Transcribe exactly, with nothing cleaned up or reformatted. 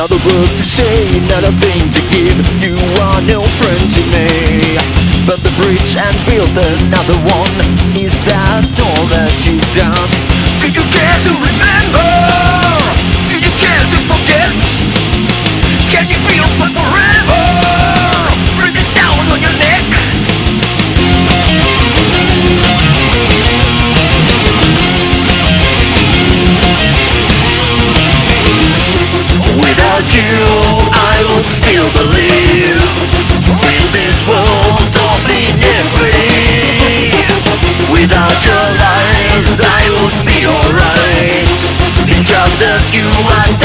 Not a word to say, not a thing to give. You are no friend to me. But the bridge and build another one. Is that all that you've done? Do you care to remember? Do you care to forget? Can you feel but forever? Breathe it down on your neck. Without you, I would still believe in this world of inequity. Without your lies, I would be alright. Because of you, I